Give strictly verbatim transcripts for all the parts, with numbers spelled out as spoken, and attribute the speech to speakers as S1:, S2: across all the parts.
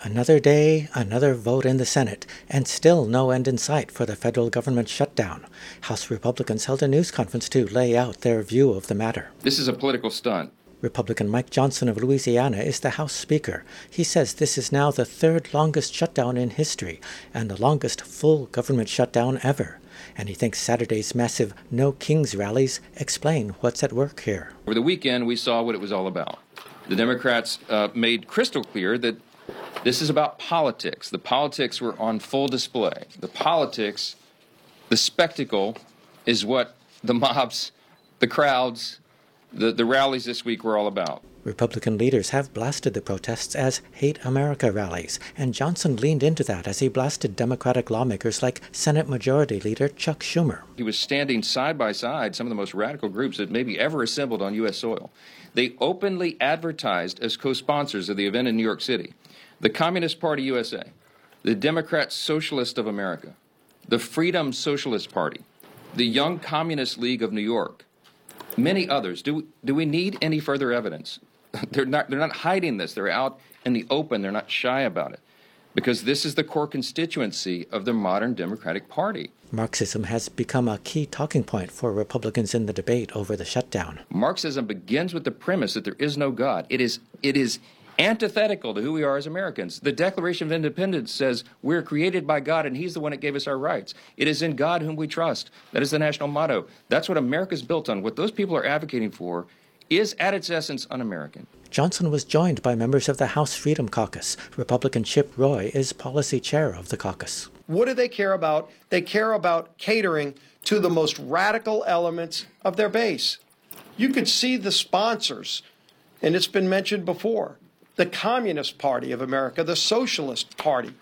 S1: Another day, another vote in the Senate, and still no end in sight for the federal government shutdown. House Republicans held a news conference to lay out their view of the matter.
S2: This is a political stunt.
S1: Republican Mike Johnson of Louisiana is the House Speaker. He says this is now the third longest shutdown in history and the longest full government shutdown ever. And he thinks Saturday's massive No Kings rallies explain what's at work here.
S2: Over the weekend, we saw what it was all about. The Democrats uh, made crystal clear that this is about politics. The politics were on full display. The politics, the spectacle, is what the mobs, the crowds, the, the rallies this week were all about.
S1: Republican leaders have blasted the protests as Hate America rallies, and Johnson leaned into that as he blasted Democratic lawmakers like Senate Majority Leader Chuck Schumer.
S2: He was standing side by side some of the most radical groups that maybe ever assembled on U S soil. They openly advertised as co-sponsors of the event in New York City. The Communist Party U S A, the Democrat Socialist of America, the Freedom Socialist Party, the Young Communist League of New York, many others. Do, do we need any further evidence? They're not, they're not hiding this. They're out in the open. They're not shy about it, because this is the core constituency of the modern Democratic Party.
S1: Marxism has become a key talking point for Republicans in the debate over the shutdown.
S2: Marxism begins with the premise that there is no God. It is, it is antithetical to who we are as Americans. The Declaration of Independence says we're created by God and He's the one that gave us our rights. It is in God whom we trust. That is the national motto. That's what America's built on. What those people are advocating for is at its essence un-American.
S1: Johnson was joined by members of the House Freedom Caucus. Republican Chip Roy is policy chair of the caucus.
S3: What do they care about? They care about catering to the most radical elements of their base. You could see the sponsors, and it's been mentioned before, the Communist Party of America, the Socialist Party.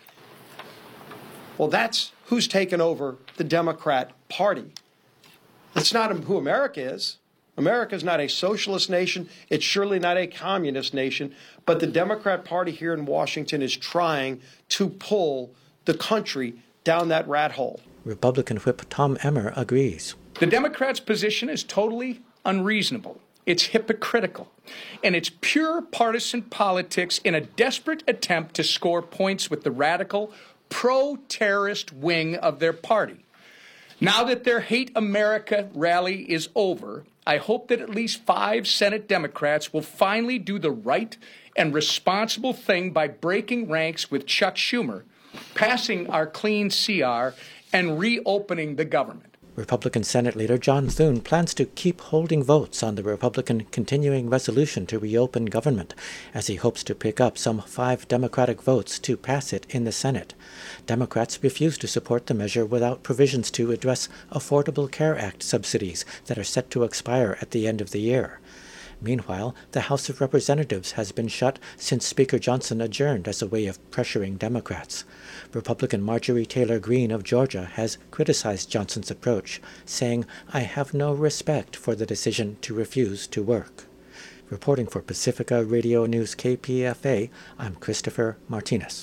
S3: Well, that's who's taken over the Democrat Party. It's not who America is. America is not a socialist nation. It's surely not a communist nation. But the Democrat Party here in Washington is trying to pull the country down that rat hole.
S1: Republican Whip Tom Emmer agrees.
S4: The Democrats' position is totally unreasonable. It's hypocritical, and it's pure partisan politics in a desperate attempt to score points with the radical, pro-terrorist wing of their party. Now that their Hate America rally is over, I hope that at least five Senate Democrats will finally do the right and responsible thing by breaking ranks with Chuck Schumer, passing our clean C R, and reopening the government.
S1: Republican Senate Leader John Thune plans to keep holding votes on the Republican continuing resolution to reopen government, as he hopes to pick up some five Democratic votes to pass it in the Senate. Democrats refuse to support the measure without provisions to address Affordable Care Act subsidies that are set to expire at the end of the year. Meanwhile, the House of Representatives has been shut since Speaker Johnson adjourned as a way of pressuring Democrats. Republican Marjorie Taylor Greene of Georgia has criticized Johnson's approach, saying, "I have no respect for the decision to refuse to work." Reporting for Pacifica Radio News K P F A, I'm Christopher Martinez.